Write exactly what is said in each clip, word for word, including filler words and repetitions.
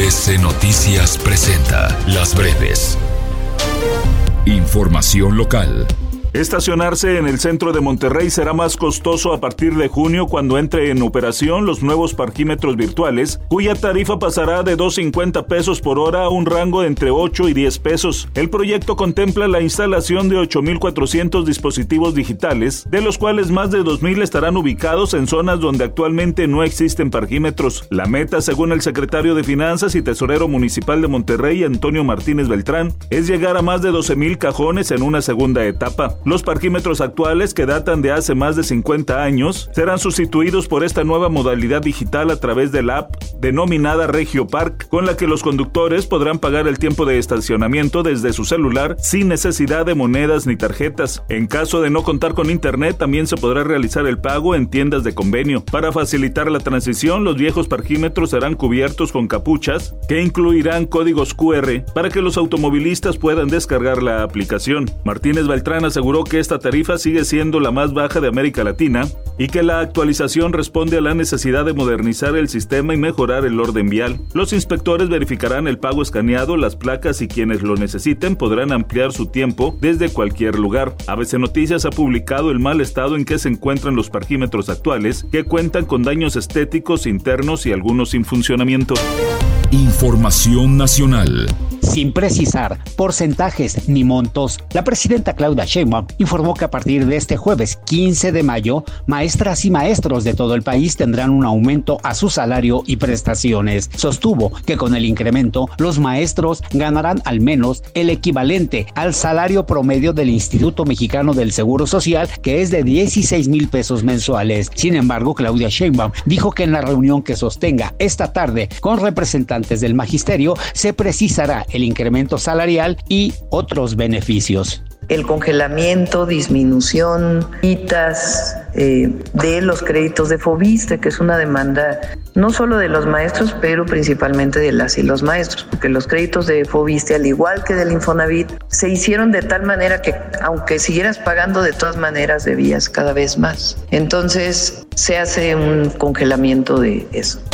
A B C Noticias presenta Las Breves. Información local. Estacionarse en el centro de Monterrey será más costoso a partir de junio cuando entre en operación los nuevos parquímetros virtuales, cuya tarifa pasará de dos cincuenta pesos por hora a un rango de entre ocho y diez pesos. El proyecto contempla la instalación de ocho mil cuatrocientos dispositivos digitales, de los cuales más de dos mil estarán ubicados en zonas donde actualmente no existen parquímetros. La meta, según el secretario de Finanzas y tesorero municipal de Monterrey, Antonio Martínez Beltrán, es llegar a más de doce mil cajones en una segunda etapa. Los parquímetros actuales, que datan de hace más de cincuenta años, serán sustituidos por esta nueva modalidad digital a través de la app denominada RegioPark, con la que los conductores podrán pagar el tiempo de estacionamiento desde su celular sin necesidad de monedas ni tarjetas. En caso de no contar con internet, también se podrá realizar el pago en tiendas de convenio. Para facilitar la transición, los viejos parquímetros serán cubiertos con capuchas que incluirán códigos cu erre para que los automovilistas puedan descargar la aplicación. Martínez Beltrán aseguró que esta tarifa sigue siendo la más baja de América Latina y que la actualización responde a la necesidad de modernizar el sistema y mejorar el orden vial. Los inspectores verificarán el pago escaneado, las placas, y quienes lo necesiten podrán ampliar su tiempo desde cualquier lugar. A B C Noticias ha publicado el mal estado en que se encuentran los parquímetros actuales, que cuentan con daños estéticos internos y algunos sin funcionamiento. Información nacional. Sin precisar porcentajes ni montos, la presidenta Claudia Sheinbaum informó que a partir de este jueves quince de mayo, maestras y maestros de todo el país tendrán un aumento a su salario y prestaciones. Sostuvo que con el incremento, los maestros ganarán al menos el equivalente al salario promedio del Instituto Mexicano del Seguro Social, que es de dieciséis mil pesos mensuales. Sin embargo, Claudia Sheinbaum dijo que en la reunión que sostenga esta tarde con representantes del magisterio se precisará el incremento salarial y otros beneficios. El congelamiento, disminución, quitas eh, de los créditos de Foviste, que es una demanda no solo de los maestros, pero principalmente de las y los maestros, porque los créditos de Foviste, al igual que del Infonavit, se hicieron de tal manera que aunque siguieras pagando, de todas maneras debías cada vez más. Entonces se hace un congelamiento de eso.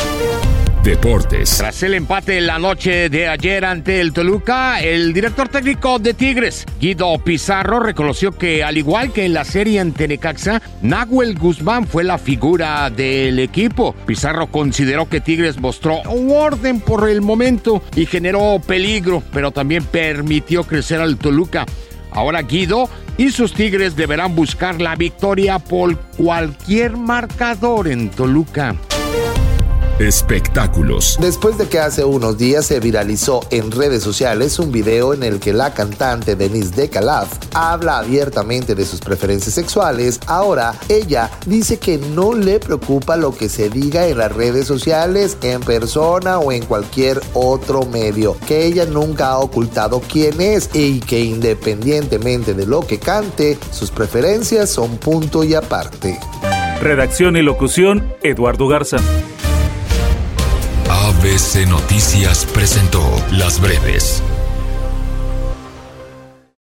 Deportes. Tras el empate la noche de ayer ante el Toluca, el director técnico de Tigres, Guido Pizarro, reconoció que, al igual que en la serie ante Necaxa, Nahuel Guzmán fue la figura del equipo. Pizarro consideró que Tigres mostró un orden por el momento y generó peligro, pero también permitió crecer al Toluca. Ahora Guido y sus Tigres deberán buscar la victoria por cualquier marcador en Toluca. Espectáculos. Después de que hace unos días se viralizó en redes sociales un video en el que la cantante Denise de Calaf habla abiertamente de sus preferencias sexuales, ahora ella dice que no le preocupa lo que se diga en las redes sociales, en persona o en cualquier otro medio, que ella nunca ha ocultado quién es y que independientemente de lo que cante, sus preferencias son punto y aparte. Redacción y locución, Eduardo Garza. A B C Noticias presentó Las Breves.